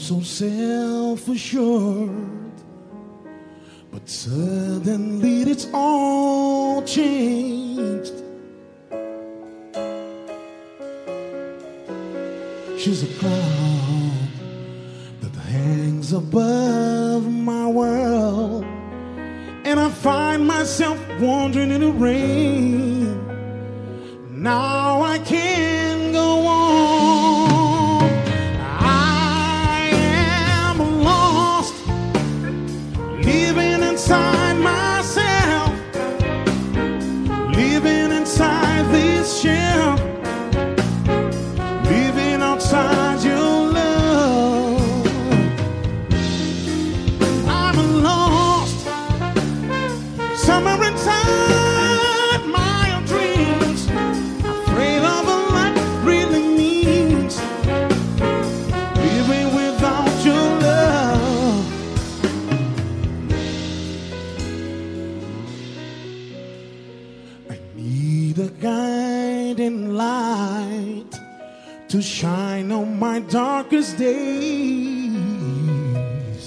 so self-assured, but suddenly it's all changed. She's a cloud that hangs above my world, and I find myself wandering in the rain. Now I can't go on. I am lost, living inside myself, living inside this shell, living outside your love. I'm lost somewhere inside my dreams, afraid of what life really means, living without your love. I need a guiding light to shine on my darkest days.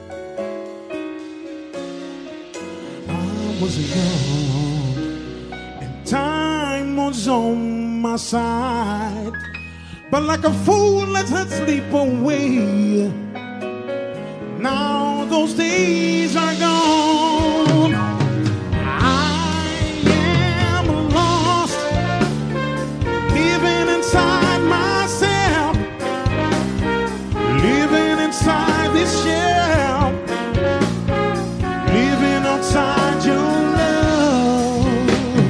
I was young and time was on my side, but like a fool let her sleep away. Now those days are gone. I am lost, living inside myself, living inside this shell, living outside your love.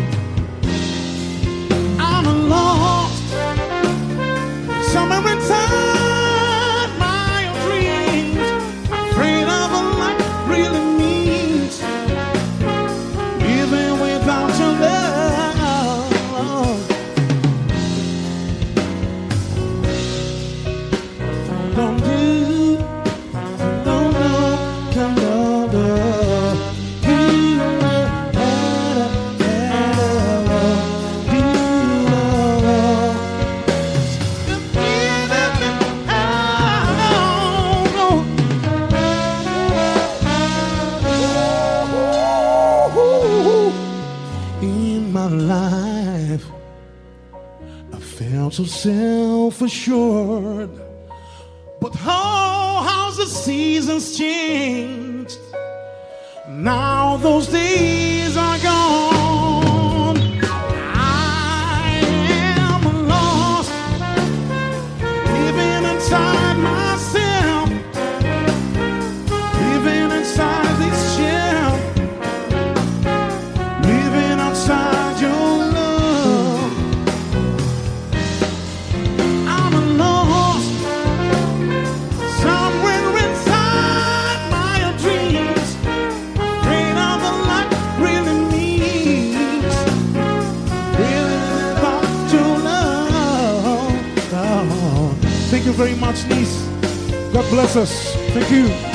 I'm lost somewhere inside my dreams, afraid of what life really means, living without your love. Don't do, don't do, don't do, in my life, I felt so self-assured, but how's the seasons changed? Now those days are gone. I am lost, living inside myself, living inside this shell, living outside your love. I'm lost somewhere inside my dreams, afraid of what life really means, living without your love. Oh. Thank you very much, niece. God bless us. Thank you.